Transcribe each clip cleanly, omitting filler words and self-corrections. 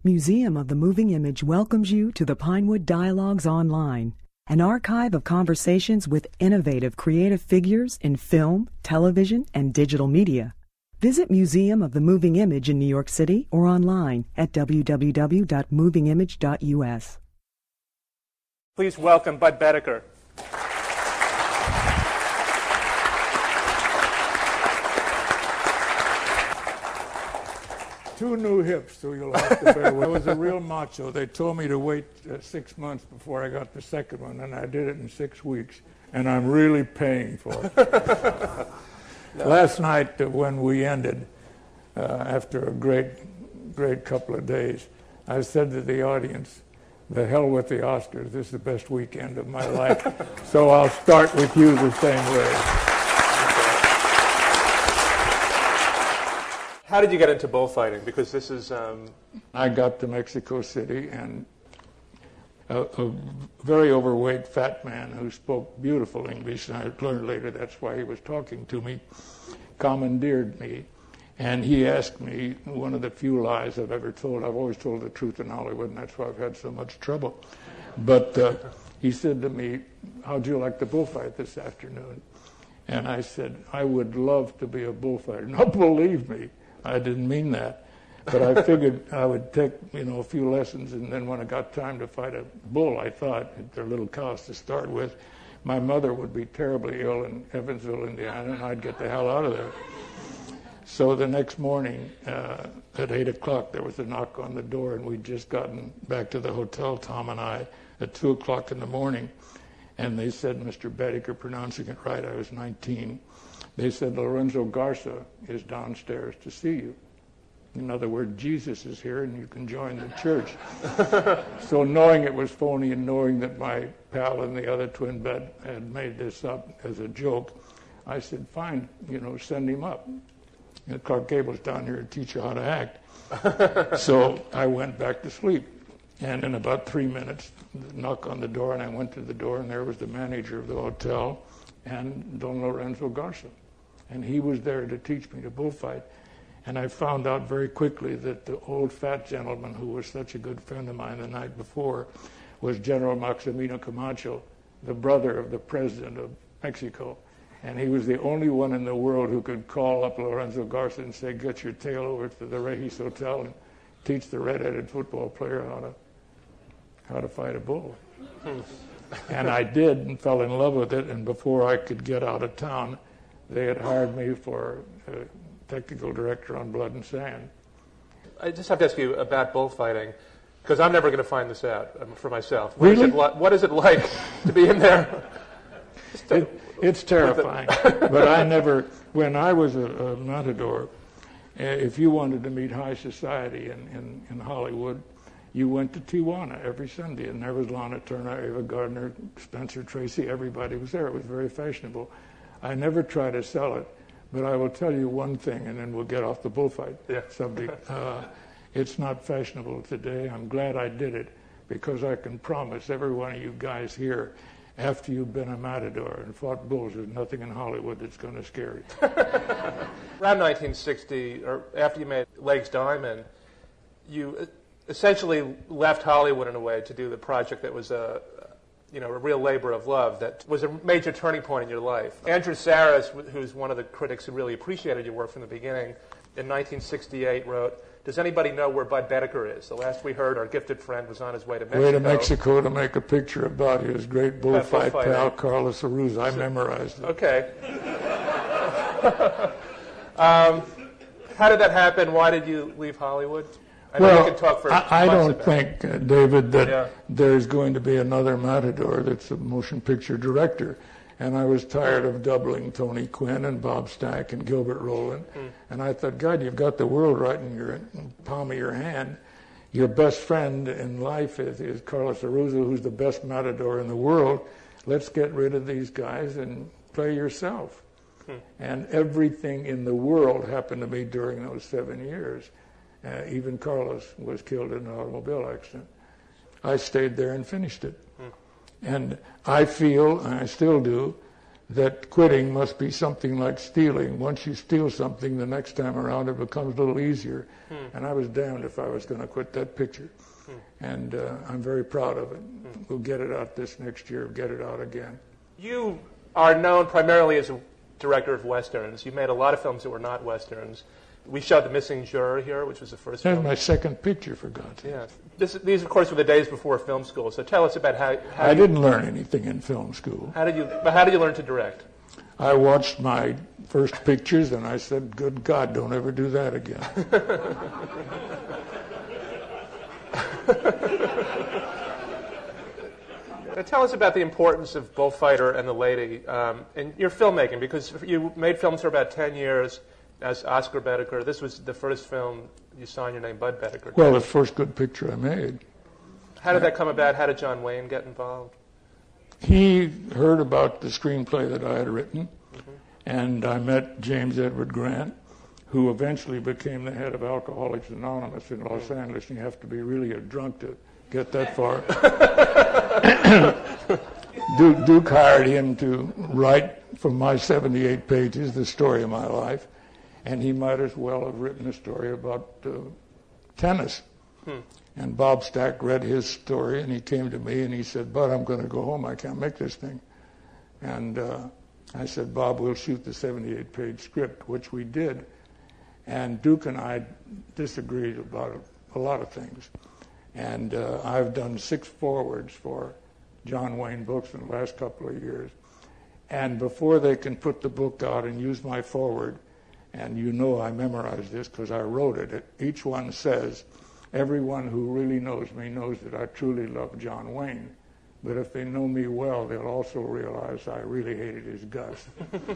Museum of the Moving Image welcomes you to the Pinewood Dialogues Online, an archive of conversations with innovative creative figures in film, television, and digital media. Visit Museum of the Moving Image in New York City or online at www.movingimage.us. Please welcome Budd Boetticher. Two new hips, so you'll have to bear with. I was a real macho. They told me to wait 6 months before I got the second one, and I did it in 6 weeks, and I'm really paying for it. No. Last night, when we ended, after a great couple of days, I said to the audience, the hell with the Oscars, this is the best weekend of my life, so I'll start with you the same way. How did you get into bullfighting? Because this is... I got to Mexico City, and a very overweight fat man who spoke beautiful English, and I learned later that's why he was talking to me, commandeered me. And he asked me one of the few lies I've ever told. I've always told the truth in Hollywood, and that's why I've had so much trouble. But he said to me, how'd you like the bullfight this afternoon? And I said, I would love to be a bullfighter. Now, believe me, I didn't mean that, but I figured I would take, a few lessons, and then when I got time to fight a bull, I thought, they're little cows to start with, my mother would be terribly ill in Evansville, Indiana, and I'd get the hell out of there. So the next morning, at 8 o'clock, there was a knock on the door, and we'd just gotten back to the hotel, Tom and I, at 2 o'clock in the morning, and they said, Mr. Boetticher, pronouncing it right, I was 19, they said, Lorenzo Garza is downstairs to see you. In other words, Jesus is here and you can join the church. So knowing it was phony and knowing that my pal in the other twin bed had made this up as a joke, I said, fine, send him up. Clark Gable's down here to teach you how to act. So I went back to sleep. And in about 3 minutes, the knock on the door, and I went to the door, and there was the manager of the hotel and Don Lorenzo Garza. And he was there to teach me to bullfight. And I found out very quickly that the old fat gentleman who was such a good friend of mine the night before was General Maximino Camacho, the brother of the president of Mexico. And he was the only one in the world who could call up Lorenzo Garza and say, get your tail over to the Regis Hotel and teach the red-headed football player how to fight a bull. And I did and fell in love with it, and before I could get out of town, they had hired me for technical director on Blood and Sand. I just have to ask you about bullfighting, because I'm never going to find this out for myself. Really? What is it like to be in there? It's terrifying. But I never, when I was a matador, if you wanted to meet high society in Hollywood, you went to Tijuana every Sunday, and there was Lana Turner, Ava Gardner, Spencer Tracy, everybody was there. It was very fashionable. I never try to sell it, but I will tell you one thing, and then we'll get off the bullfight subject. It's not fashionable today. I'm glad I did it, because I can promise every one of you guys here, after you've been a matador and fought bulls, there's nothing in Hollywood that's going to scare you. Around 1960, or after you made Legs Diamond, you essentially left Hollywood in a way to do the project that was a real labor of love, that was a major turning point in your life. Andrew Sarris, who's one of the critics who really appreciated your work from the beginning, in 1968 wrote, does anybody know where Budd Boetticher is? The last we heard, our gifted friend was on his way to Mexico. Way to Mexico to make a picture about his great bullfight pal, Carlos Arruza. I memorized it. Okay. How did that happen? Why did you leave Hollywood? I know you can talk for I don't think, David, that there's going to be another Matador that's a motion picture director. And I was tired of doubling Tony Quinn and Bob Stack and Gilbert Roland. And I thought, God, you've got the world right in your palm of your hand. Your best friend in life is Carlos Arruza, who's the best matador in the world. Let's get rid of these guys and play yourself. And everything in the world happened to me during those 7 years. Even Carlos was killed in an automobile accident. I stayed there and finished it. And I feel, and I still do, that quitting must be something like stealing. Once you steal something, the next time around it becomes a little easier. And I was damned if I was going to quit that picture. And I'm very proud of it. We'll get it out this next year, get it out again. You are known primarily as a director of Westerns. You made a lot of films that were not Westerns. We showed The Missing Juror here, which was the first film. That's my second picture, for God's sake. Yeah. These, of course, were the days before film school. So tell us about how I didn't learn anything in film school. How did you learn to direct? I watched my first pictures and I said, good God, don't ever do that again. Now tell us about the importance of Bullfighter and The Lady in your filmmaking, because you made films for about 10 years as Oscar Bedecker. This was the first film you signed your name, Bud Bedecker. Well, the first good picture I made. How did that come about? How did John Wayne get involved? He heard about the screenplay that I had written, and I met James Edward Grant, who eventually became the head of Alcoholics Anonymous in Los Angeles, and you have to be really a drunk to get that far. Duke hired him to write from my 78 pages the story of my life, and he might as well have written a story about tennis. And Bob Stack read his story, and he came to me and he said, Bud, I'm going to go home. I can't make this thing. And I said, Bob, we'll shoot the 78-page script, which we did. And Duke and I disagreed about a lot of things. And I've done 6 forewords for John Wayne books in the last couple of years. And before they can put the book out and use my foreword, and you know I memorized this because I wrote it, each one says, everyone who really knows me knows that I truly love John Wayne. But if they know me well, they'll also realize I really hated his guts.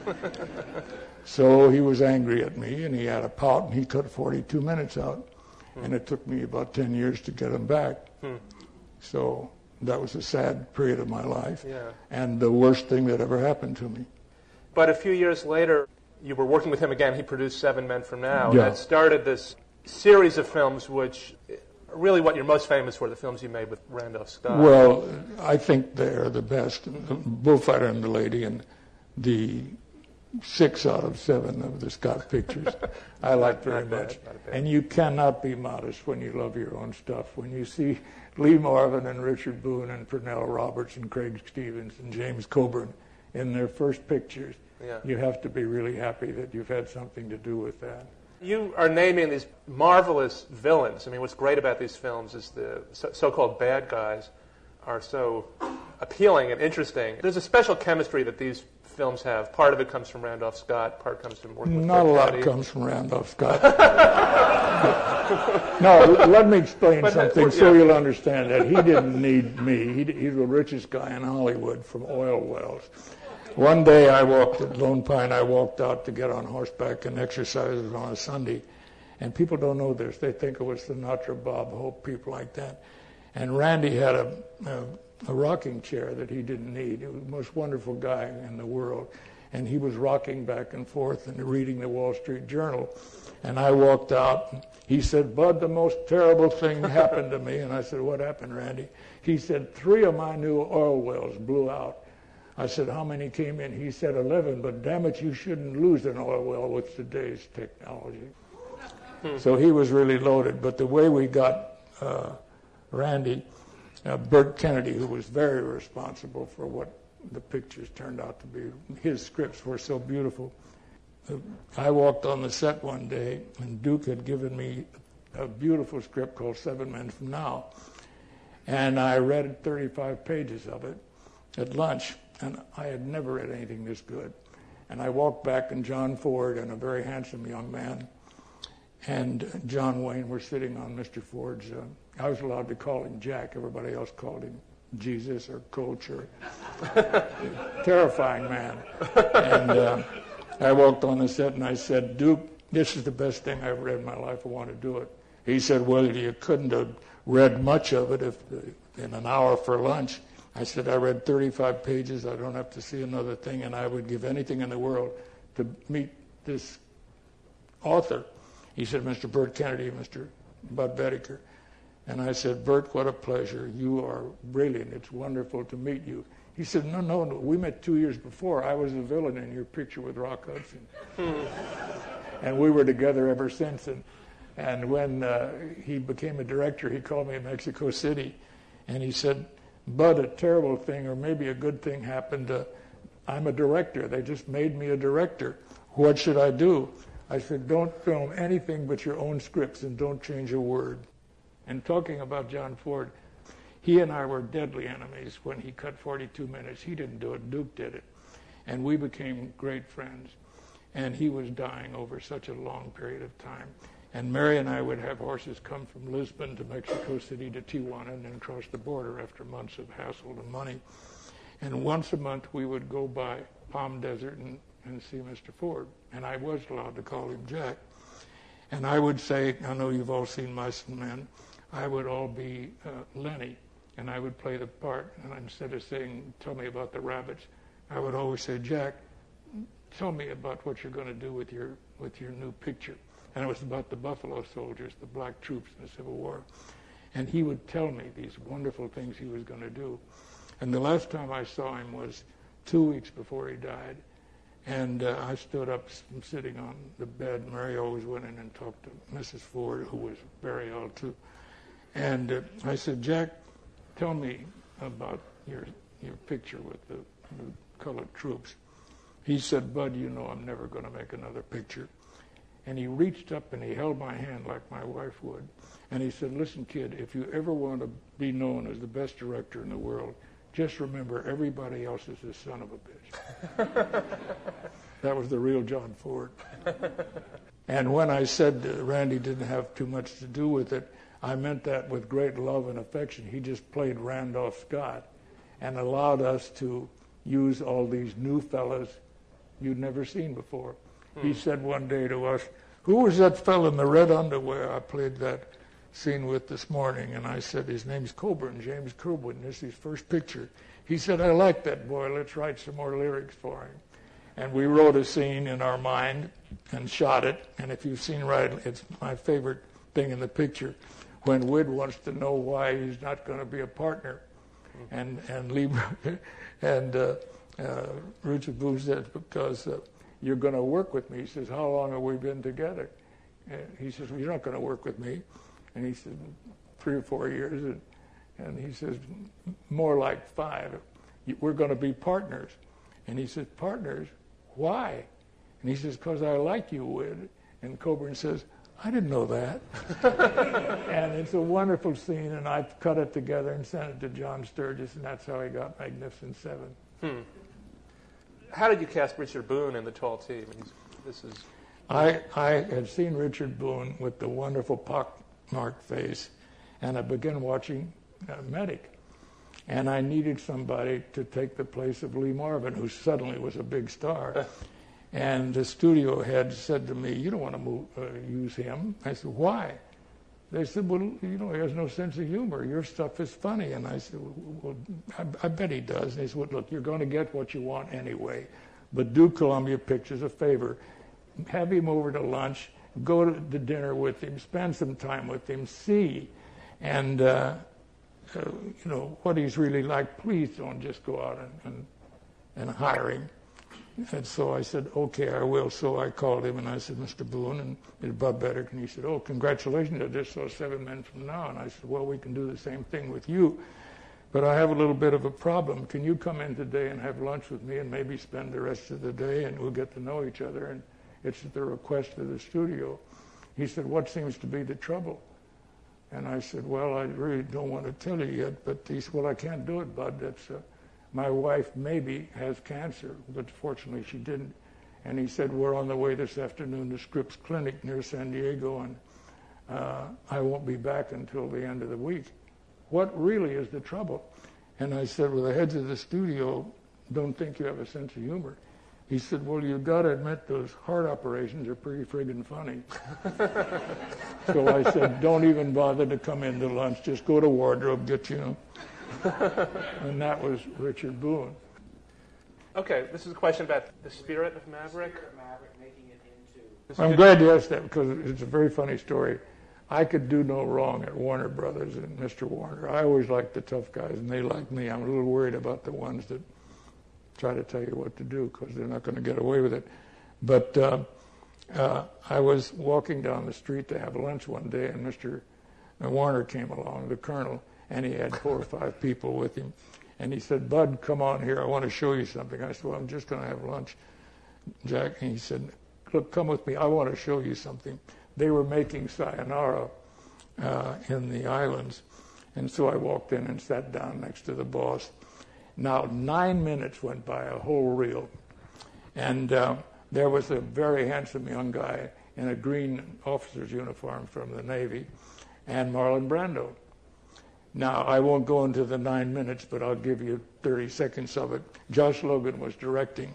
So he was angry at me, and he had a pout, and he cut 42 minutes out. And it took me about 10 years to get him back. So that was a sad period of my life, and the worst thing that ever happened to me. But a few years later, you were working with him again. He produced Seven Men from Now. And that started this series of films which are really what you're most famous for, the films you made with Randolph Scott. Well, I think they're the best. Bullfighter and The Lady and the 6 out of 7 of the Scott pictures I like very much. And you cannot be modest when you love your own stuff. When you see Lee Marvin and Richard Boone and Pernell Roberts and Craig Stevens and James Coburn in their first pictures, you have to be really happy that you've had something to do with that. You are naming these marvelous villains. I mean, what's great about these films is the so-called bad guys are so appealing and interesting. There's a special chemistry that these films have. Part of it comes from Randolph Scott. Part comes from working with Not a lot comes from Randolph Scott. No, let me explain something so you'll understand that. He didn't need me. He's the richest guy in Hollywood from oil wells. One day I walked at Lone Pine. I walked out to get on horseback and exercise on a Sunday. And people don't know this. They think it was Sinatra, Bob Hope, people like that. And Randy had a rocking chair that he didn't need. He was the most wonderful guy in the world. And he was rocking back and forth and reading the Wall Street Journal. And I walked out. He said, Bud, the most terrible thing happened to me. And I said, what happened, Randy? He said, 3 of my new oil wells blew out. I said, how many came in? He said 11, but damn it, you shouldn't lose an oil well with today's technology. So he was really loaded. But the way we got Randy, Burt Kennedy, who was very responsible for what the pictures turned out to be, his scripts were so beautiful. I walked on the set one day, and Duke had given me a beautiful script called Seven Men from Now. And I read 35 pages of it at lunch. And I had never read anything this good. And I walked back, and John Ford and a very handsome young man and John Wayne were sitting on Mr. Ford's. I was allowed to call him Jack. Everybody else called him Jesus or Coach or terrifying man. And I walked on the set, and I said, Duke, this is the best thing I've read in my life. I want to do it. He said, well, you couldn't have read much of it in an hour for lunch. I said, I read 35 pages. I don't have to see another thing, and I would give anything in the world to meet this author. He said, Mr. Burt Kennedy, Mr. Bud Bedecker. And I said, Burt, what a pleasure. You are brilliant. It's wonderful to meet you. He said, no, we met 2 years before. I was the villain in your picture with Rock Hudson. And we were together ever since. And when he became a director, he called me in Mexico City. And he said, Bud, a terrible thing or maybe a good thing happened. I'm a director. They just made me a director. What should I do? I said, don't film anything but your own scripts and don't change a word. And talking about John Ford, he and I were deadly enemies when he cut 42 minutes. He didn't do it. Duke did it. And we became great friends. And he was dying over such a long period of time. And Mary and I would have horses come from Lisbon to Mexico City to Tijuana and then cross the border after months of hassle and money. And once a month we would go by Palm Desert and see Mr. Ford. And I was allowed to call him Jack. And I would say, I know you've all seen Mice and Men, I would all be Lenny. And I would play the part, and instead of saying, tell me about the rabbits, I would always say, Jack, tell me about what you're going to do with your new picture. And it was about the Buffalo Soldiers, the black troops in the Civil War. And he would tell me these wonderful things he was going to do. And the last time I saw him was 2 weeks before he died. And I stood up, sitting on the bed. Mary always went in and talked to Mrs. Ford, who was very ill too. And I said, Jack, tell me about your picture with the colored troops. He said, Bud, you know I'm never going to make another picture. And he reached up and he held my hand like my wife would. And he said, listen, kid, if you ever want to be known as the best director in the world, just remember everybody else is the son of a bitch. That was the real John Ford. And when I said Randy didn't have too much to do with it, I meant that with great love and affection. He just played Randolph Scott and allowed us to use all these new fellas you'd never seen before. He said one day to us, who was that fella in the red underwear I played that scene with this morning? And I said, his name's Coburn, James Coburn. This is his first picture. He said, I like that boy. Let's write some more lyrics for him. And we wrote a scene in our mind and shot it. And if you've seen right, it's my favorite thing in the picture. When Wid wants to know why he's not going to be a partner, and Richard Booth says, because you're going to work with me. He says, how long have we been together? And he says, well, you're not going to work with me. And he said, 3 or 4 years. And he says, more like 5. We're going to be partners. And he says, partners? Why? And he says, because I like you, Wid. And Coburn says, I didn't know that. And it's a wonderful scene, and I cut it together and sent it to John Sturgis, and that's how he got Magnificent Seven. How did you cast Richard Boone in The Tall T? I had seen Richard Boone with the wonderful pockmarked face, and I began watching Medic. And I needed somebody to take the place of Lee Marvin, who suddenly was a big star. And the studio head said to me, you don't want to use him. I said, why? They said, well, you know, he has no sense of humor. Your stuff is funny. And I said, well, I bet he does. And they said, well, look, you're going to get what you want anyway. But do Columbia Pictures a favor. Have him over to lunch. Go to the dinner with him. Spend some time with him. See. And, you know, what he's really like. Please don't just go out and hire him. And so I said, okay, I will. So I called him and I said, Mr. Boone, and it's Bud Beddick. And he said, oh, congratulations, I just saw 7 Men from Now. And I said, well, we can do the same thing with you. But I have a little bit of a problem. Can you come in today and have lunch with me and maybe spend the rest of the day and we'll get to know each other? And it's at the request of the studio. He said, what seems to be the trouble? And I said, well, I really don't want to tell you yet. But he said, well, I can't do it, Bud. That's my wife maybe has cancer, but fortunately she didn't. And he said, we're on the way this afternoon to Scripps Clinic near San Diego, and I won't be back until the end of the week. What really is the trouble? And I said, well, the heads of the studio don't think you have a sense of humor. He said, well, you've got to admit those heart operations are pretty friggin' funny. So I said, don't even bother to come into lunch. Just go to wardrobe, get, you know. And that was Richard Boone. Okay, this is a question about the spirit of Maverick. Making it into... I'm glad you asked that because it's a very funny story. I could do no wrong at Warner Brothers and Mr. Warner. I always liked the tough guys, and they liked me. I'm a little worried about the ones that try to tell you what to do because they're not going to get away with it. But I was walking down the street to have lunch one day, and Mr. Warner came along, the colonel, and he had 4 or 5 people with him. And he said, "Bud, come on here. I want to show you something." I said, "Well, I'm just going to have lunch, Jack." And he said, "Look, come with me. I want to show you something." They were making sayonara in the islands. And so I walked in and sat down next to the boss. Now, 9 minutes went by, a whole reel. And there was a very handsome young guy in a green officer's uniform from the Navy, and Marlon Brando. Now, I won't go into the 9 minutes, but I'll give you 30 seconds of it. Josh Logan was directing,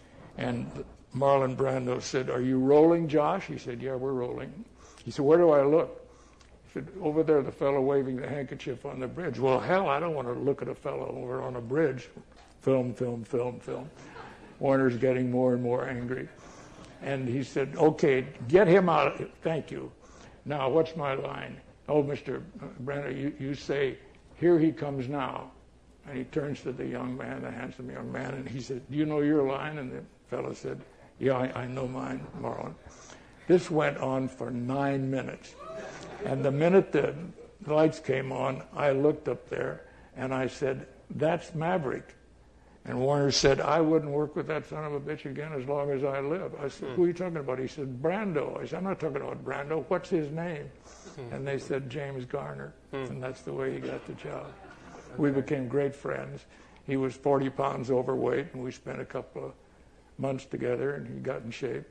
and Marlon Brando said, "Are you rolling, Josh?" He said, "Yeah, we're rolling." He said, "Where do I look?" He said, "Over there, the fellow waving the handkerchief on the bridge." Well, hell, I don't want to look at a fellow over on a bridge. Film, film, film, film. Warner's getting more and more angry. And he said, "Okay, get him out. Thank you. Now, what's my line?" "Oh, Mr. Brando, you say, 'Here he comes now.'" And he turns to the young man, the handsome young man, and he said, "Do you know your line?" And the fellow said, "Yeah, I know mine, Marlon." This went on for 9 minutes. And the minute the lights came on, I looked up there and I said, "That's Maverick." And Warner said, "I wouldn't work with that son of a bitch again as long as I live." I said, "Who are you talking about?" He said, "Brando." I said, "I'm not talking about Brando. What's his name?" And they said, "James Garner." And that's the way he got the job. We became great friends. He was 40 pounds overweight, and we spent a couple of months together, and he got in shape.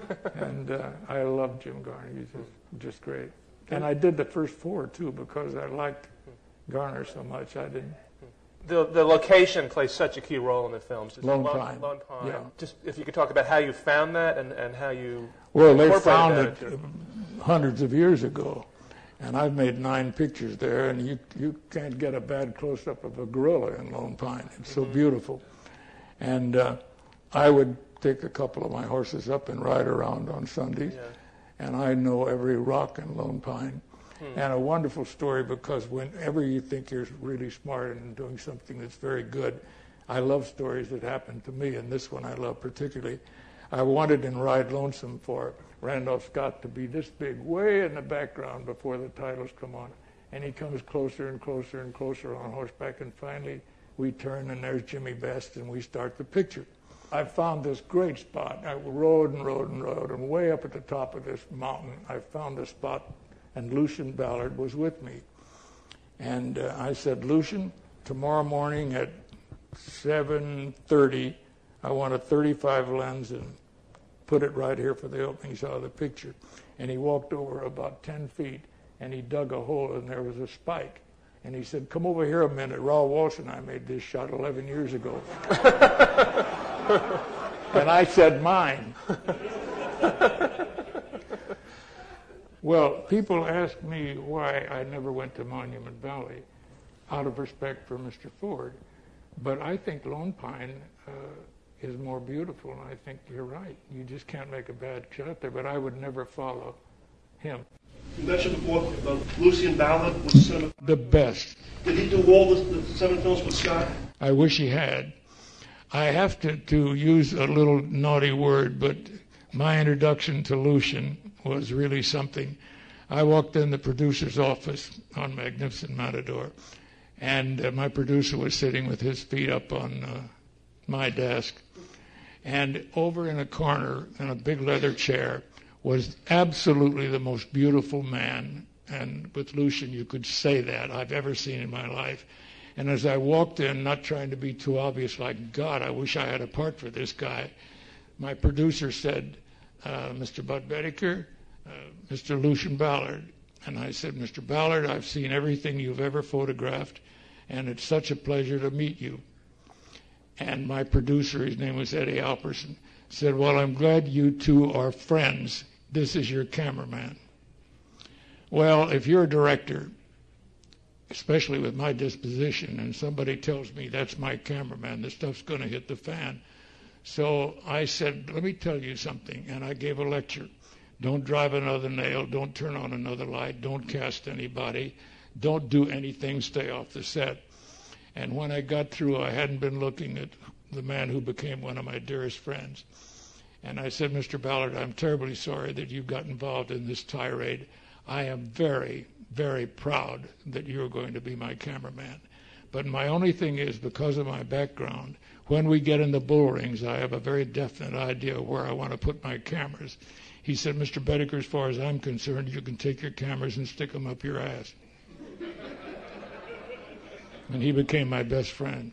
And I loved Jim Garner. He's just great. And I did the first 4, too, because I liked Garner so much. I didn't. The location plays such a key role in the films. Lone Pine. Lone Pine. Yeah. Just if you could talk about how you found that and how you Well, they incorporated found that it into- hundreds of years ago. And I've made 9 pictures there, and you can't get a bad close-up of a gorilla in Lone Pine. It's so beautiful. And I would take a couple of my horses up and ride around on Sundays. Yeah. And I know every rock in Lone Pine. And a wonderful story, because whenever you think you're really smart and doing something that's very good, I love stories that happen to me, and this one I love particularly. I wanted in Ride Lonesome for Randolph Scott to be this big, way in the background before the titles come on. And he comes closer and closer and closer on horseback, and finally we turn, and there's Jimmy Best, and we start the picture. I found this great spot. I rode and rode and rode, and way up at the top of this mountain, I found a spot, and Lucian Ballard was with me. And I said, "Lucian, tomorrow morning at 7:30, I want a 35 lens and put it right here for the opening shot of the picture." And he walked over about 10 feet, and he dug a hole, and there was a spike. And he said, "Come over here a minute. Raoul Walsh and I made this shot 11 years ago." And I said, "Mine." Well, people ask me why I never went to Monument Valley, out of respect for Mr. Ford. But I think Lone Pine is more beautiful, and I think you're right. You just can't make a bad shot there, but I would never follow him. You mentioned before about Lucian Ballard with cinema. The best. Did he do all the 7 films with Scott? I wish he had. I have to use a little naughty word, but my introduction to Lucian was really something. I walked in the producer's office on Magnificent Matador, and my producer was sitting with his feet up on my desk. And over in a corner, in a big leather chair, was absolutely the most beautiful man, and with Lucian you could say that, I've ever seen in my life. And as I walked in, not trying to be too obvious, like, God, I wish I had a part for this guy, my producer said, "Mr. Bud Bediker, Mr. Lucian Ballard." And I said, "Mr. Ballard, I've seen everything you've ever photographed, and it's such a pleasure to meet you." And my producer, his name was Eddie Alperson, said, "Well, I'm glad you two are friends. This is your cameraman." Well, if you're a director, especially with my disposition, and somebody tells me that's my cameraman, the stuff's going to hit the fan. So I said, "Let me tell you something," and I gave a lecture. Don't drive another nail. Don't turn on another light. Don't cast anybody. Don't do anything. Stay off the set. And when I got through, I hadn't been looking at the man who became one of my dearest friends. And I said, Mr. Ballard, I'm terribly sorry that you got involved in this tirade. I am very, very proud that you're going to be my cameraman. But my only thing is, because of my background, when we get in the bull rings, I have a very definite idea of where I want to put my cameras. He said, Mr. Bedecker, as far as I'm concerned, you can take your cameras and stick them up your ass. And he became my best friend.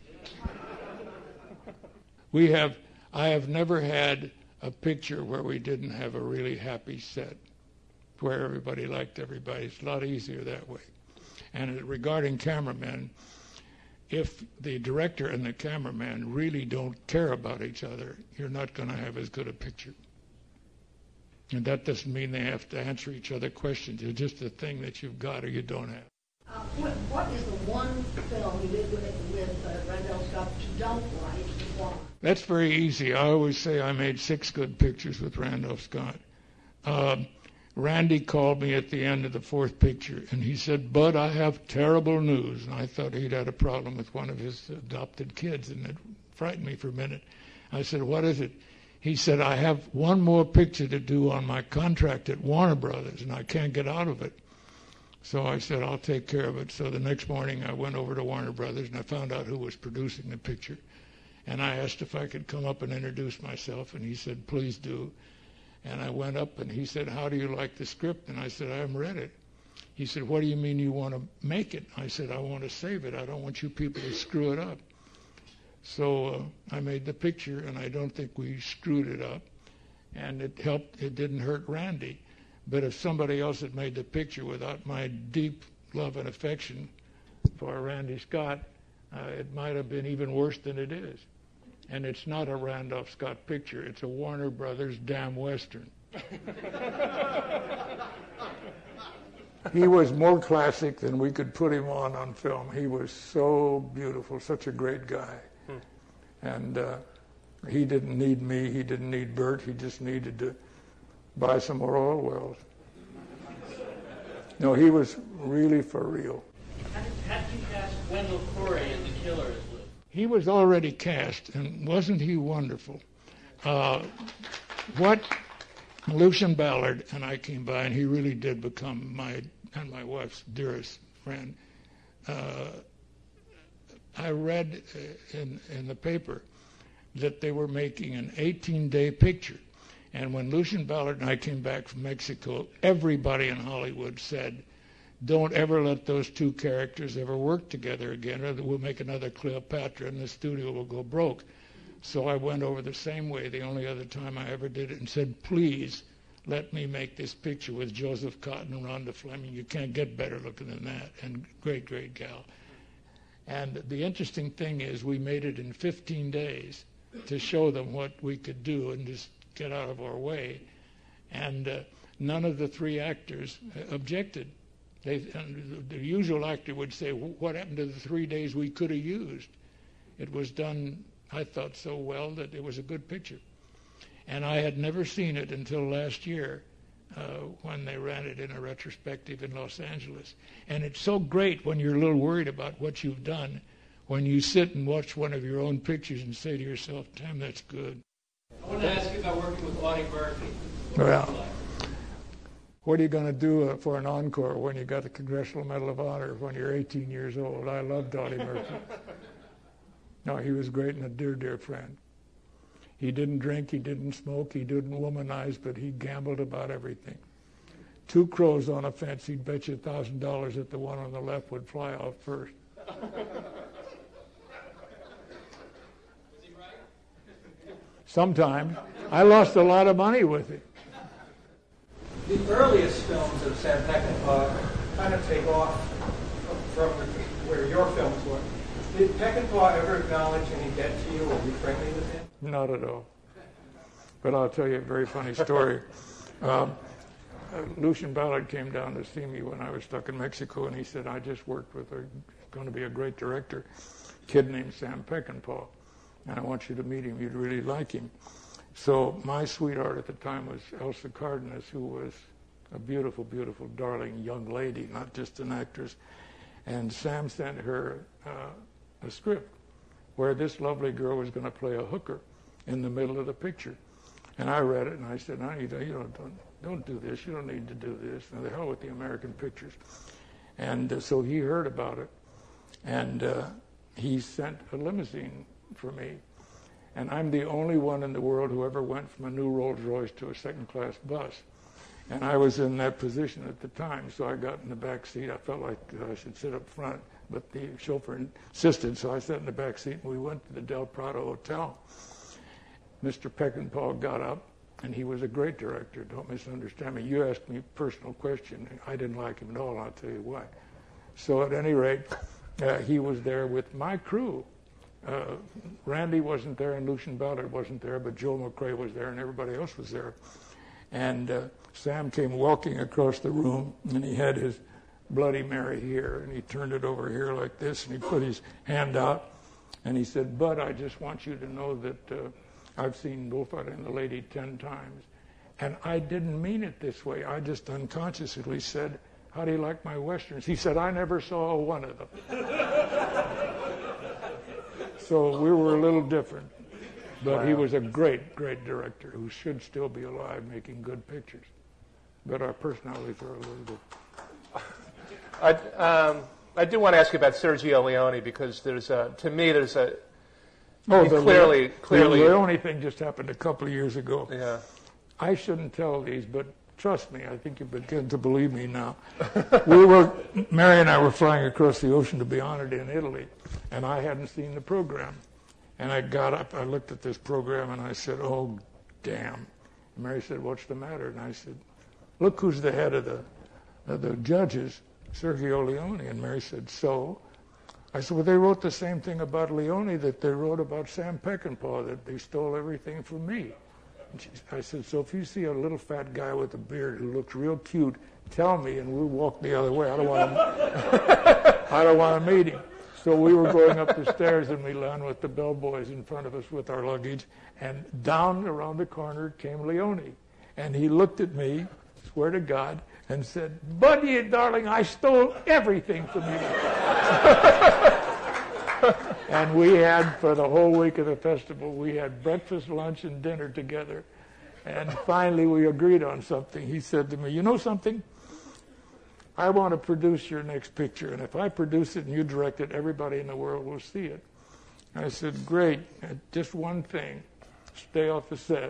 I have never had a picture where we didn't have a really happy set, where everybody liked everybody. It's a lot easier that way. And regarding cameramen, if the director and the cameraman really don't care about each other, you're not going to have as good a picture. And that doesn't mean they have to answer each other questions. It's just a thing that you've got or you don't have. What is the one film you did with Randall Scott that you don't like and why? That's very easy. I always say I made 6 good pictures with Randolph Scott. Randy called me at the end of the 4th picture, and he said, Bud, I have terrible news. And I thought he'd had a problem with one of his adopted kids, and it frightened me for a minute. I said, what is it? He said, I have one more picture to do on my contract at Warner Brothers, and I can't get out of it. So I said, I'll take care of it. So the next morning I went over to Warner Brothers, and I found out who was producing the picture. And I asked if I could come up and introduce myself, and he said, please do. And I went up, and he said, how do you like the script? And I said, I haven't read it. He said, what do you mean you want to make it? I said, I want to save it. I don't want you people to screw it up. So I made the picture, and I don't think we screwed it up. And it helped. It didn't hurt Randy. But if somebody else had made the picture without my deep love and affection for Randy Scott, it might have been even worse than it is. And it's not a Randolph Scott picture. It's a Warner Brothers damn Western. He was more classic than we could put him on film. He was so beautiful, such a great guy. And he didn't need me. He didn't need Bert. He just needed to buy some more oil wells. No, he was really for real. How did you cast Wendell Corey in The Killer as Lou? He was already cast, and wasn't he wonderful? What Lucian Ballard and I came by, and he really did become my and my wife's dearest friend. I read in the paper that they were making an 18-day picture. And when Lucian Ballard and I came back from Mexico, everybody in Hollywood said, don't ever let those 2 characters ever work together again, or we'll make another Cleopatra and the studio will go broke. So I went over the same way the only other time I ever did it and said, please let me make this picture with Joseph Cotton and Rhonda Fleming. You can't get better looking than that. And great, great gal. And the interesting thing is we made it in 15 days to show them what we could do and just get out of our way. And none of the 3 actors objected. The usual actor would say, what happened to the 3 days we could have used? It was done, I thought, so well that it was a good picture. And I had never seen it until last year when they ran it in a retrospective in Los Angeles. And it's so great when you're a little worried about what you've done, when you sit and watch one of your own pictures and say to yourself, damn, that's good. I want to ask you about working with Audie Murphy. Well, what are you going to do for an encore when you got the Congressional Medal of Honor when you're 18 years old? I loved Audie Murphy. No, he was great and a dear, dear friend. He didn't drink, he didn't smoke, he didn't womanize, but he gambled about everything. 2 crows on a fence, he'd bet you $1,000 that the one on the left would fly off first. Was he right? Sometimes. I lost a lot of money with it. The earliest films of Sam Peckinpah kind of take off from where your films were. Did Peckinpah ever acknowledge any debt to you or be friendly with him? Not at all. But I'll tell you a very funny story. Lucian Ballard came down to see me when I was stuck in Mexico, and he said, I just worked with going to be a great director, kid named Sam Peckinpah, and I want you to meet him. You'd really like him. So my sweetheart at the time was Elsa Cardenas, who was a beautiful, beautiful, darling young lady, not just an actress. And Sam sent her a script where this lovely girl was going to play a hooker in the middle of the picture. And I read it, and I said, honey, don't do this. You don't need to do this. And the hell with the American pictures. And so he heard about it, and he sent a limousine for me. And I'm the only one in the world who ever went from a new Rolls Royce to a second-class bus. And I was in that position at the time, so I got in the back seat. I felt like I should sit up front, but the chauffeur insisted, so I sat in the back seat, and we went to the Del Prado Hotel. Mr. Peckinpah got up, and he was a great director. Don't misunderstand me. You asked me a personal question. I didn't like him at all, and I'll tell you why. So at any rate, he was there with my crew. Randy wasn't there, and Lucien Ballard wasn't there, but Joe McRae was there, and everybody else was there. And Sam came walking across the room, and he had his Bloody Mary here, and he turned it over here like this, and he put his hand out, and he said, Bud, I just want you to know that I've seen Bullfighter and the Lady 10 times. And I didn't mean it this way. I just unconsciously said, how do you like my Westerns? He said, I never saw one of them. So we were a little different. But he was a great, great director who should still be alive making good pictures. But our personalities are a little different. I do want to ask you about Sergio Leone, because there's a the clearly the Leone thing just happened a couple of years ago. Yeah. I shouldn't tell these, but trust me, I think you begin to believe me now. Mary and I were flying across the ocean to be honored in Italy, and I hadn't seen the program. And I got up, I looked at this program, and I said, oh, damn. And Mary said, what's the matter? And I said, look who's the head of the judges, Sergio Leone. And Mary said, so? I said, well, they wrote the same thing about Leone that they wrote about Sam Peckinpah, that they stole everything from me. And I said, so if you see a little fat guy with a beard who looks real cute, tell me, and we'll walk the other way. I don't want to meet him. So we were going up the stairs in Milan with the bellboys in front of us with our luggage, and down around the corner came Leone. And he looked at me, swear to God, and said, Buddy, darling, I stole everything from you. And we had, for the whole week of the festival, we had breakfast, lunch, and dinner together. And finally we agreed on something. He said to me, you know something? I want to produce your next picture, and if I produce it and you direct it, everybody in the world will see it. I said, great, just one thing, stay off the set.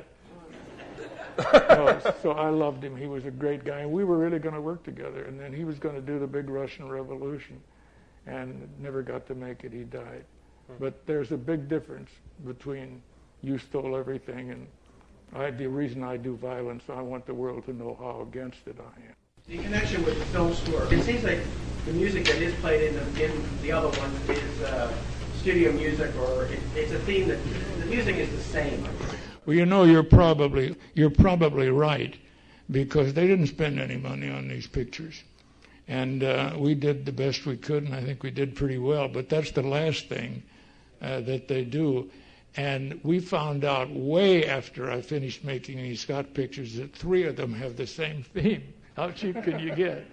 So I loved him. He was a great guy, and we were really going to work together. And then he was going to do the big Russian Revolution, and never got to make it. He died. But there's a big difference between you stole everything and the reason I do violence, I want the world to know how against it I am. The connection with the film score. It seems like the music that is played in the other one is studio music, or it's a theme that the music is the same. Well, you know, you're probably right, because they didn't spend any money on these pictures, and we did the best we could, and I think we did pretty well. But that's the last thing that they do. And we found out way after I finished making these Scott pictures that 3 of them have the same theme. How cheap can you get?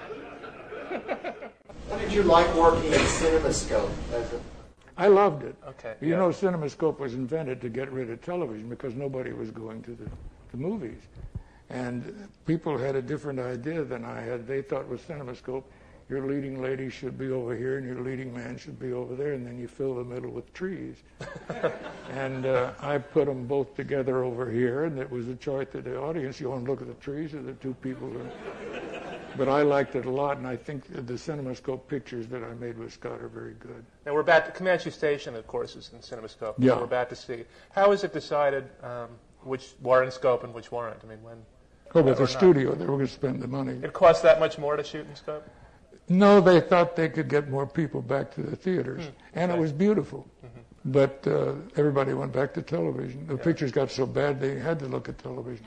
What did you like working in CinemaScope? I loved it. Okay. You know, CinemaScope was invented to get rid of television because nobody was going to the movies. And people had a different idea than I had. They thought with CinemaScope, your leading lady should be over here and your leading man should be over there, and then you fill the middle with trees. And I put them both together over here, and it was a choice to the audience. You want to look at the trees or the 2 people? But I liked it a lot, and I think the CinemaScope pictures that I made with Scott are very good. And we're about to, Comanche Station, of course, is in CinemaScope. Yeah. We're about to see. How is it decided which were in scope and which weren't? I mean, when? Oh, but the studio, they were going to spend the money. It cost that much more to shoot in scope? No, they thought they could get more people back to the theaters, and it was beautiful. But everybody went back to television. The pictures got so bad they had to look at television.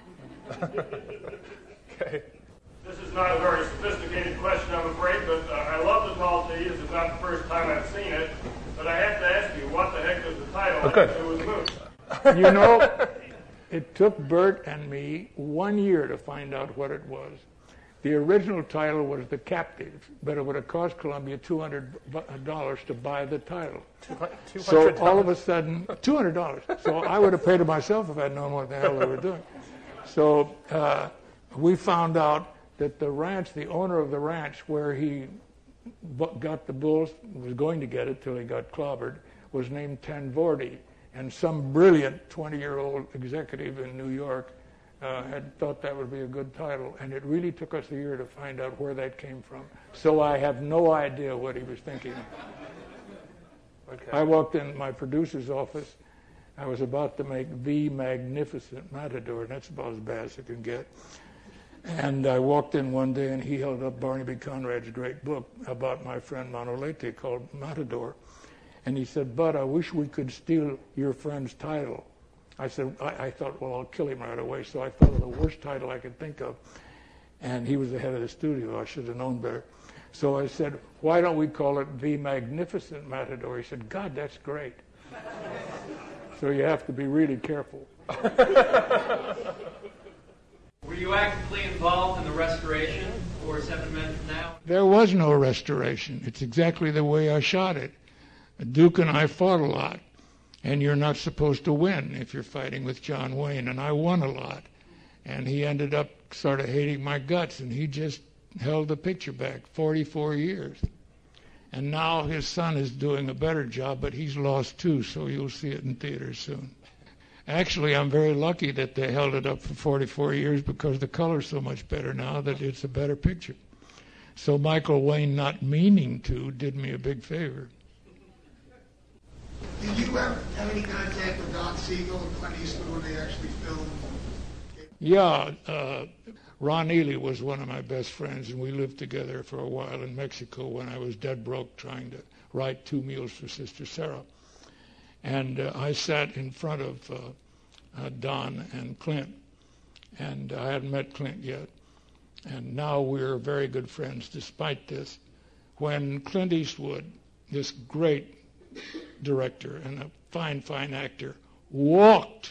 Okay. This is not a very sophisticated question, I'm afraid, but I love the Tall T. This is not the first time I've seen it. But I have to ask you, what the heck is the title? Okay. It was moved. You know, It took Bert and me 1 year to find out what it was. The original title was The Captive, but it would have cost Columbia $200 to buy the title. $200. So all of a sudden, $200. So I would have paid it myself if I'd known what the hell they were doing. So we found out that the ranch, the owner of the ranch where he got the bulls, was going to get it till he got clobbered, was named Tanvordi. And some brilliant 20-year-old executive in New York had thought that would be a good title. And it really took us a year to find out where that came from. So I have no idea what he was thinking. Okay. I walked in my producer's office. I was about to make The Magnificent Matador, and that's about as bad as it can get. And I walked in one day, and he held up Barnaby Conrad's great book about my friend Manolete called Matador. And he said, "Bud, I wish we could steal your friend's title." I said, I thought, well, I'll kill him right away. So I thought of the worst title I could think of. And he was the head of the studio. I should have known better. So I said, "Why don't we call it The Magnificent Matador?" He said, "God, that's great." So you have to be really careful. Were you actively involved in the restoration for 7 Men from Now? There was no restoration. It's exactly the way I shot it. Duke and I fought a lot, and you're not supposed to win if you're fighting with John Wayne, and I won a lot. And he ended up sort of hating my guts, and he just held the picture back 44 years. And now his son is doing a better job, but he's lost too, so you'll see it in theaters soon. Actually, I'm very lucky that they held it up for 44 years because the color's so much better now that it's a better picture. So Michael Wayne, not meaning to, did me a big favor. Did you ever have any contact with Don Siegel and Clint Eastwood when they actually filmed? Yeah, Ron Ely was one of my best friends, and we lived together for a while in Mexico when I was dead broke trying to write 2 Meals for Sister Sarah. And I sat in front of Don and Clint, and I hadn't met Clint yet. And now we're very good friends despite this. When Clint Eastwood, this great director and a fine, fine actor, walked,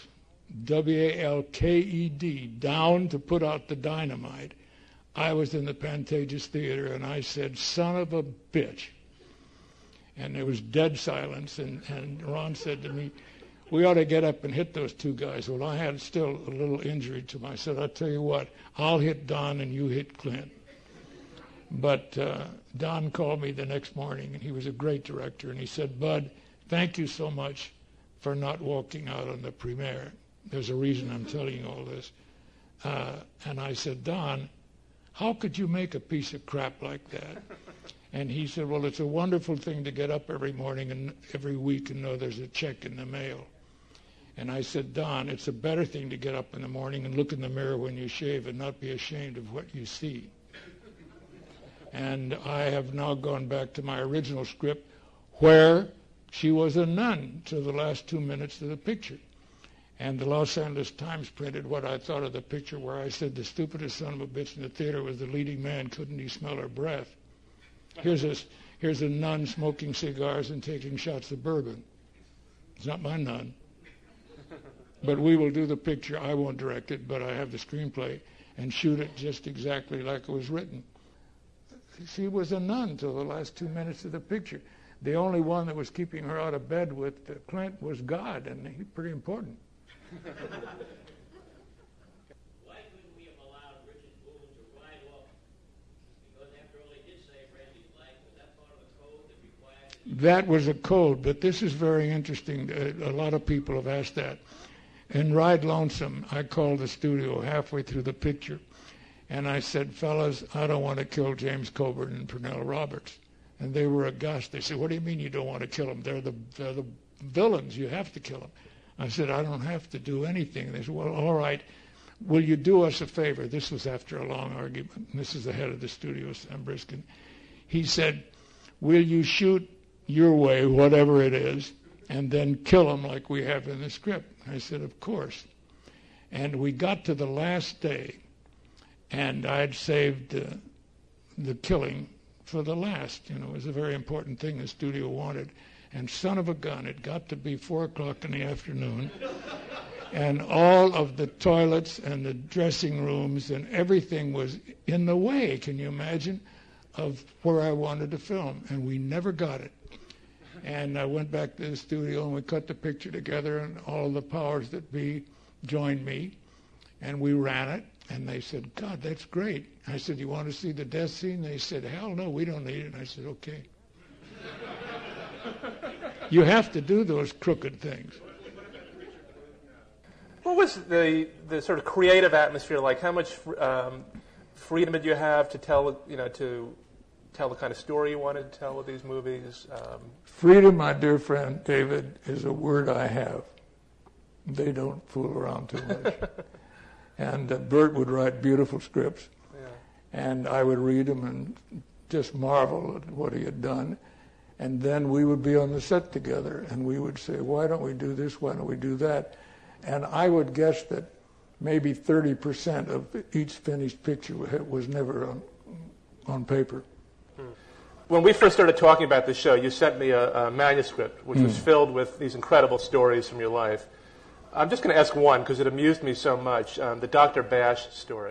W-A-L-K-E-D, down to put out the dynamite, I was in the Pantages Theater, and I said, "Son of a bitch." And there was dead silence, and Ron said to me, "We ought to get up and hit those 2 guys." Well, I had still a little injury to me. I said, "I'll tell you what, I'll hit Don and you hit Clint." But Don called me the next morning, and he was a great director, and he said, "Bud, thank you so much for not walking out on the premiere. There's a reason I'm telling you all this." And I said, "Don, how could you make a piece of crap like that?" And he said, "Well, it's a wonderful thing to get up every morning and every week and know there's a check in the mail." And I said, "Don, it's a better thing to get up in the morning and look in the mirror when you shave and not be ashamed of what you see." And I have now gone back to my original script where she was a nun to the last 2 minutes of the picture. And the Los Angeles Times printed what I thought of the picture where I said the stupidest son of a bitch in the theater was the leading man. Couldn't he smell her breath? Here's a nun smoking cigars and taking shots of bourbon. It's not my nun. But we will do the picture. I won't direct it, but I have the screenplay and shoot it just exactly like it was written. She was a nun till the last 2 minutes of the picture. The only one that was keeping her out of bed with Clint was God, and he's pretty important. Why couldn't we have allowed Richard Boone to ride off? Because after all, they did save Randy's life. Was that part of the code that required it? That was a code, but this is very interesting. A lot of people have asked that. In Ride Lonesome, I called the studio halfway through the picture, and I said, "Fellas, I don't want to kill James Coburn and Pernell Roberts." And they were aghast. They said, "What do you mean you don't want to kill them? They're the villains. You have to kill them." I said, "I don't have to do anything." They said, "Well, all right. Will you do us a favor?" This was after a long argument. This is the head of the studio, Sam Briskin. He said, "Will you shoot your way, whatever it is, and then kill them like we have in the script?" I said, "Of course." And we got to the last day, and I had saved the killing for the last. You know, it was a very important thing the studio wanted. And son of a gun, it got to be 4 o'clock in the afternoon. And all of the toilets and the dressing rooms and everything was in the way, can you imagine, of where I wanted to film. And we never got it. And I went back to the studio and we cut the picture together, and all the powers that be joined me. And we ran it. And they said, God, that's great. I said, you want to see the death scene? They said, hell no, we don't need it. And I said, okay. You have to do those crooked things. What was the sort of creative atmosphere like? How much freedom did you have to tell, to tell the kind of story you wanted to tell with these movies? Freedom, my dear friend David, is a word I have. They don't fool around too much. And Bert would write beautiful scripts, and I would read them and just marvel at what he had done. And then we would be on the set together, and we would say, why don't we do this, why don't we do that? And I would guess that maybe 30% of each finished picture was never on paper. When we first started talking about this show, you sent me a manuscript which was filled with these incredible stories from your life. I'm just going to ask one because it amused me so much, the Dr. Bash story.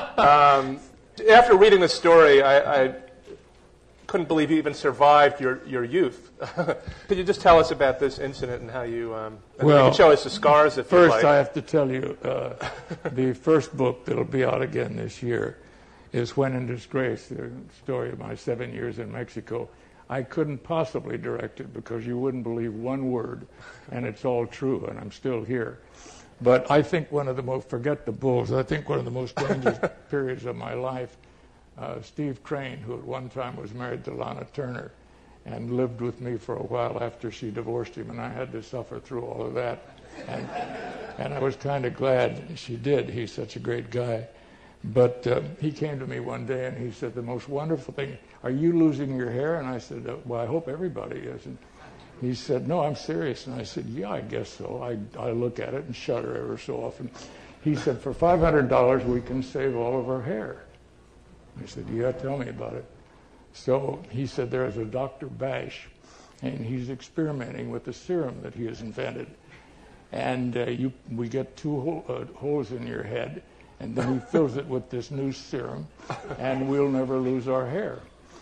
After reading the story, I couldn't believe you even survived your youth. Could you just tell us about this incident and how you, you can show us the scars if you like. First, I have to tell you, the first book that'll be out again this year is When in Disgrace, the story of my 7 years in Mexico. I couldn't possibly direct it because you wouldn't believe one word, and it's all true, and I'm still here. But I think one of the most, forget the Bulls, I think one of the most dangerous periods of my life, Steve Crane, who at one time was married to Lana Turner and lived with me for a while after she divorced him, and I had to suffer through all of that. And I was kind of glad she did. He's such a great guy. But he came to me one day and he said, the most wonderful thing, are you losing your hair? And I said, well, I hope everybody is. And he said, no, I'm serious. And I said, yeah, I guess so. I look at it and shudder ever so often. He said, for $500, we can save all of our hair. I said, yeah, tell me about it. So he said, there's a Dr. Bash, and he's experimenting with the serum that he has invented. And we get two holes in your head, and then he fills it with this new serum, and we'll never lose our hair.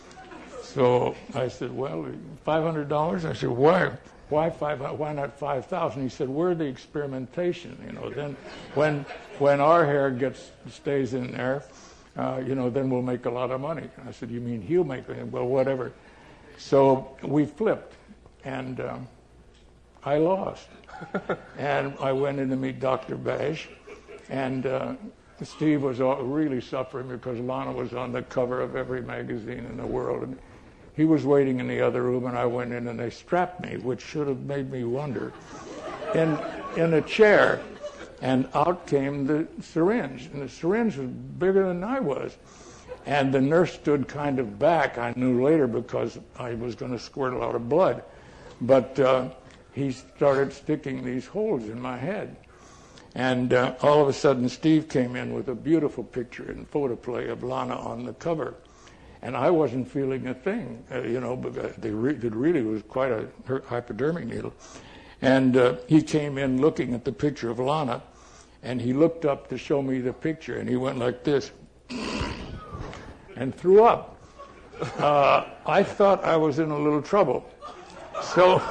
So I said, well, $500? I said, why? Why not 5,000? He said, we're the experimentation. Then when our hair stays in there, then we'll make a lot of money. I said, you mean he'll make it? Well, whatever. So we flipped, and I lost. And I went in to meet Dr. Bash, and Steve was really suffering because Lana was on the cover of every magazine in the world. And he was waiting in the other room, and I went in, and they strapped me, which should have made me wonder, in a chair. And out came the syringe. And the syringe was bigger than I was. And the nurse stood kind of back. I knew later because I was going to squirt a lot of blood. But he started sticking these holes in my head. And all of a sudden, Steve came in with a beautiful picture and photoplay of Lana on the cover. And I wasn't feeling a thing, because it really was quite a hypodermic needle. And he came in looking at the picture of Lana, and he looked up to show me the picture, and he went like this and threw up. I thought I was in a little trouble. So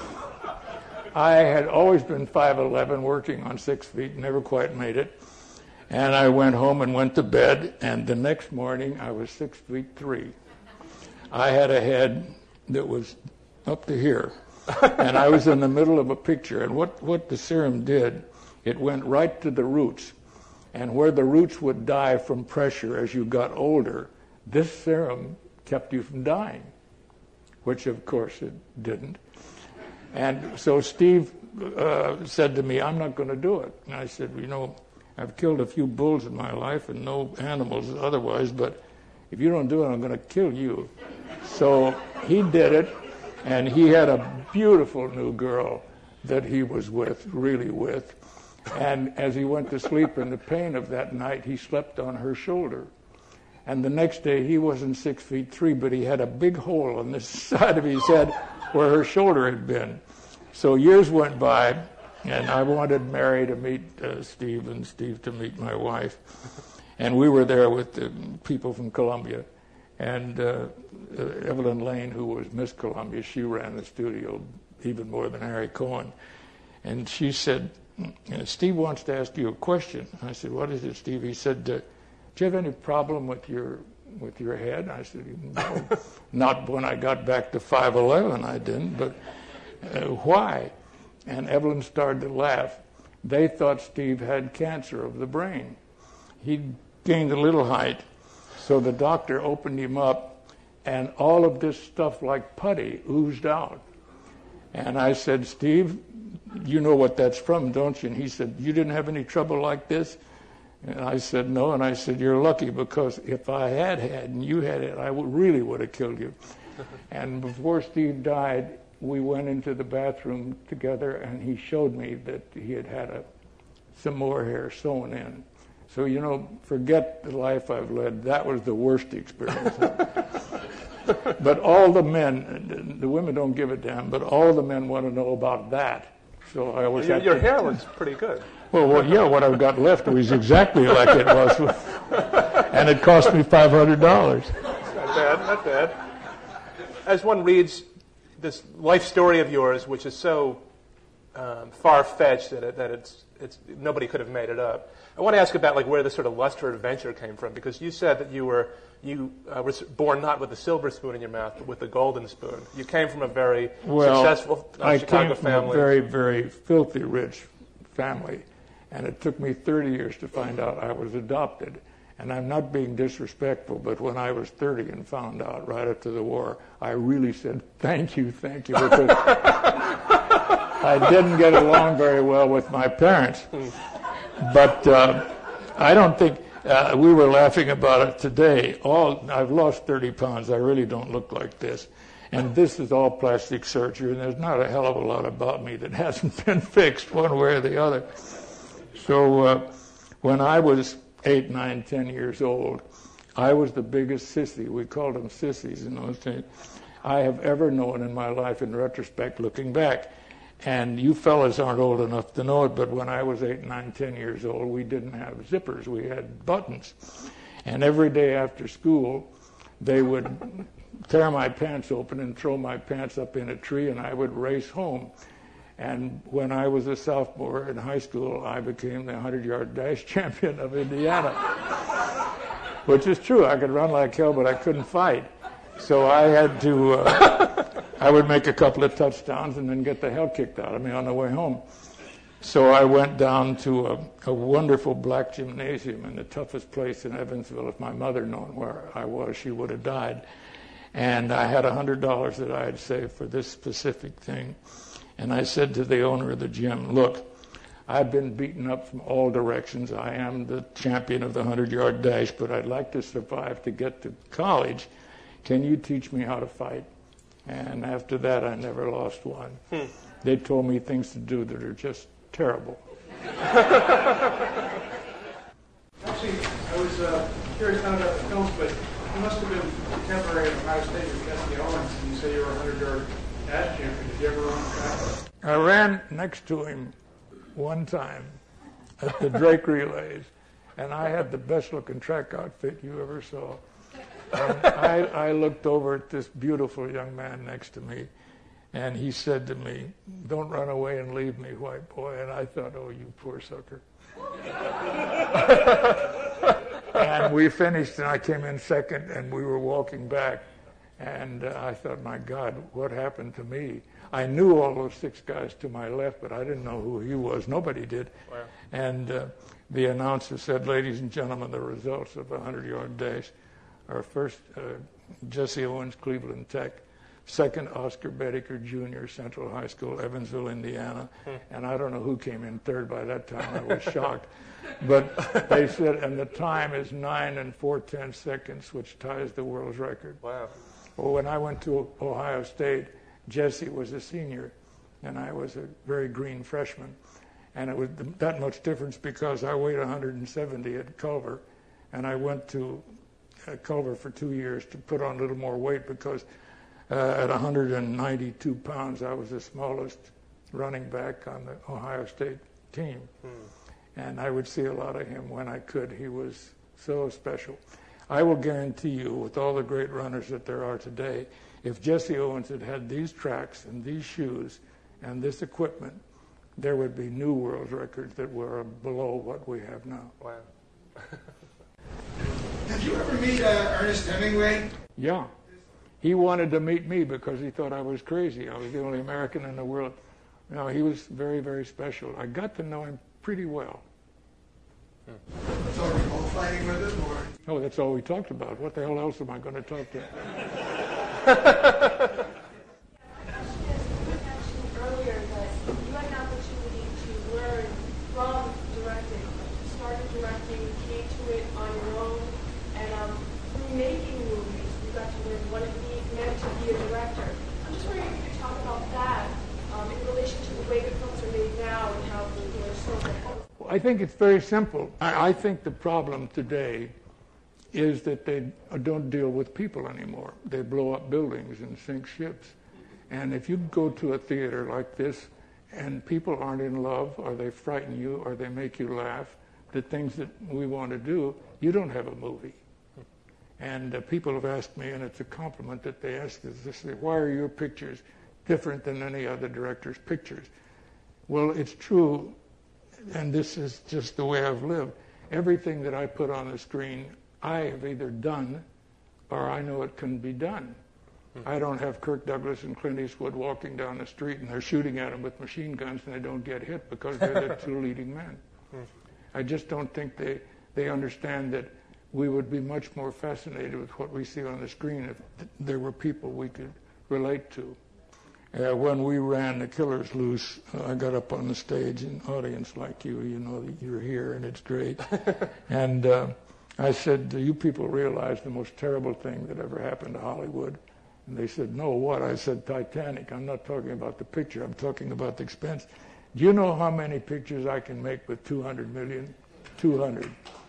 I had always been 5'11", working on 6 feet, never quite made it. And I went home and went to bed, and the next morning I was 6'3". I had a head that was up to here, and I was in the middle of a picture. And what the serum did, it went right to the roots. And where the roots would die from pressure as you got older, this serum kept you from dying, which of course it didn't. And so Steve said to me, I'm not going to do it. And I said, I've killed a few bulls in my life and no animals otherwise, but if you don't do it, I'm going to kill you. So he did it, and he had a beautiful new girl that he was really with. And as he went to sleep in the pain of that night, he slept on her shoulder. And the next day, he wasn't 6'3", but he had a big hole on the side of his head where her shoulder had been. So years went by, And I wanted Mary to meet Steve and Steve to meet my wife. And we were there with the people from Columbia. And Evelyn Lane, who was Miss Columbia, she ran the studio even more than Harry Cohen. And she said, Steve wants to ask you a question. I said, what is it, Steve? He said, do you have any problem with your head? I said, no, not when I got back to 5'11", I didn't, but why? And Evelyn started to laugh. They thought Steve had cancer of the brain. He gained a little height, so the doctor opened him up, and all of this stuff like putty oozed out. And I said, Steve, you know what that's from, don't you? And he said, you didn't have any trouble like this? And I said, no. And I said, you're lucky, because if I had and you had it, I really would have killed you. And before Steve died, we went into the bathroom together, and he showed me that he had some more hair sewn in. So, forget the life I've led. That was the worst experience. But all the men, the women don't give a damn, but all the men want to know about that. So I always your hair looks pretty good. Well, yeah, what I've got left was exactly like it was. And it cost me $500. Not bad. As one reads this life story of yours, which is so far-fetched that it's nobody could have made it up. I want to ask about where the sort of lust for adventure came from, because you said that you were born not with a silver spoon in your mouth, but with a golden spoon. You came from a very successful Chicago family. I came from a very, very filthy rich family, and it took me 30 years to find out I was adopted. And I'm not being disrespectful, but when I was 30 and found out right after the war, I really said, thank you, because I didn't get along very well with my parents. But I don't think, we were laughing about it today. I've lost 30 pounds. I really don't look like this. And this is all plastic surgery, and there's not a hell of a lot about me that hasn't been fixed one way or the other. So when I was 8, 9, 10 years old, I was the biggest sissy. We called them sissies in those days I have ever known in my life, in retrospect, looking back. And you fellas aren't old enough to know it, but when I was 8, 9, 10 years old, we didn't have zippers. We had buttons. And every day after school, they would tear my pants open and throw my pants up in a tree, and I would race home. And when I was a sophomore in high school, I became the 100-yard dash champion of Indiana, which is true. I could run like hell, but I couldn't fight. So I had to, I would make a couple of touchdowns and then get the hell kicked out of me on the way home. So I went down to a wonderful black gymnasium in the toughest place in Evansville. If my mother known where I was, she would have died. And I had $100 that I had saved for this specific thing. And I said to the owner of the gym, look, I've been beaten up from all directions. I am the champion of the 100-yard dash, but I'd like to survive to get to college. Can you teach me how to fight? And after that, I never lost one. They told me things to do that are just terrible. Actually, I was curious not about the films, but you must have been contemporary of Ohio State with Jesse Owens, and you say you were a 100-yard dash champion. Did you ever run track? I ran next to him one time at the Drake Relays, and I had the best-looking track outfit you ever saw. And I looked over at this beautiful young man next to me, and he said to me, don't run away and leave me, white boy. And I thought, oh, you poor sucker. And we finished, and I came in second, and we were walking back. And I thought, my God, what happened to me? I knew all those 6 guys to my left, but I didn't know who he was. Nobody did. Wow. And the announcer said, ladies and gentlemen, the results of a 100-yard dash are first, Jesse Owens, Cleveland Tech. Second, Oscar Bedecker Jr., Central High School, Evansville, Indiana. And I don't know who came in third by that time. I was shocked. But they said, and the time is 9 4/10 seconds, which ties the world's record. Wow. Well, when I went to Ohio State, Jesse was a senior, and I was a very green freshman. And it was that much difference because I weighed 170 at Culver, and I went to Culver for 2 years to put on a little more weight because at 192 pounds, I was the smallest running back on the Ohio State team. And I would see a lot of him when I could. He was so special. I will guarantee you, with all the great runners that there are today, if Jesse Owens had had these tracks and these shoes and this equipment, there would be new world records that were below what we have now. Wow. Did you ever meet Ernest Hemingway? Yeah. He wanted to meet me because he thought I was crazy. I was the only American in the world. No, he was very, very special. I got to know him pretty well. So were you bullfighting with him, or? Oh, that's all we talked about. What the hell else am I going to talk to? Earlier that you had an opportunity to learn from directing. You started directing, you came to it on your own, and through making movies, you got to learn what it meant to be a director. I'm just wondering if you could talk about that in relation to the way the films are made now and how they're so different. I think it's very simple. I think the problem today is that they don't deal with people anymore. They blow up buildings and sink ships. And if you go to a theater like this and people aren't in love, or they frighten you, or they make you laugh, the things that we want to do, you don't have a movie. And people have asked me, and it's a compliment that they ask us, they say, why are your pictures different than any other director's pictures? Well, it's true, and this is just the way I've lived. Everything that I put on the screen, I have either done or I know it can be done. I don't have Kirk Douglas and Clint Eastwood walking down the street and they're shooting at them with machine guns and they don't get hit because they're the two leading men. I just don't think they understand that we would be much more fascinated with what we see on the screen if there were people we could relate to. When we ran The Killers Loose, I got up on the stage, an audience like you know that you're here and it's great. And I said, do you people realize the most terrible thing that ever happened to Hollywood? And they said, no, what? I said, Titanic. I'm not talking about the picture. I'm talking about the expense. Do you know how many pictures I can make with 200 million? 200.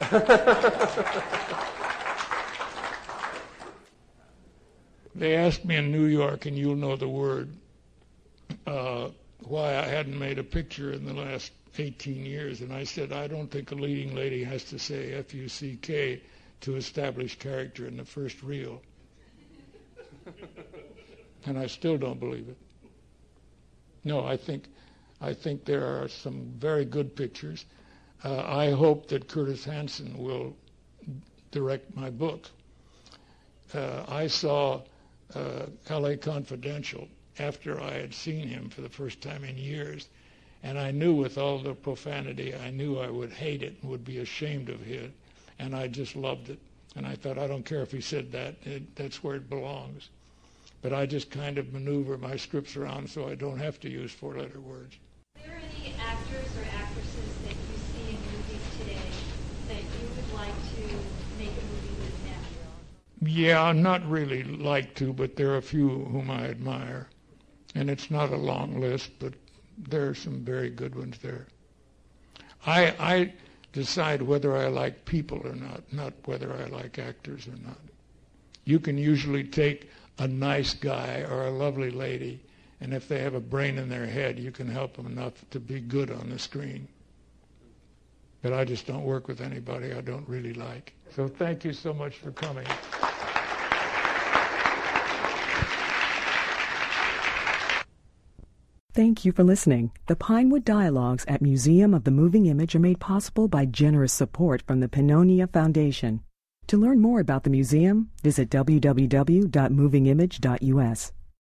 They asked me in New York, and you'll know the word, why I hadn't made a picture in the last 18 years. And I said, I don't think a leading lady has to say F-U-C-K to establish character in the first reel. And I still don't believe it. No, I think there are some very good pictures. I hope that Curtis Hanson will direct my book. I saw L.A. Confidential after I had seen him for the first time in years, and I knew with all the profanity, I knew I would hate it and would be ashamed of it, and I just loved it. And I thought, I don't care if he said that, that's where it belongs. But I just kind of maneuver my scripts around so I don't have to use four-letter words. Are there any actors or actresses that you see in movies today that you would like to make a movie with now? Yeah, not really like to, but there are a few whom I admire. And it's not a long list, but there are some very good ones there. I decide whether I like people or not whether I like actors or not. You can usually take a nice guy or a lovely lady, and if they have a brain in their head, you can help them enough to be good on the screen. But I just don't work with anybody I don't really like. So thank you so much for coming. Thank you for listening. The Pinewood Dialogues at Museum of the Moving Image are made possible by generous support from the Pannonia Foundation. To learn more about the museum, visit www.movingimage.us.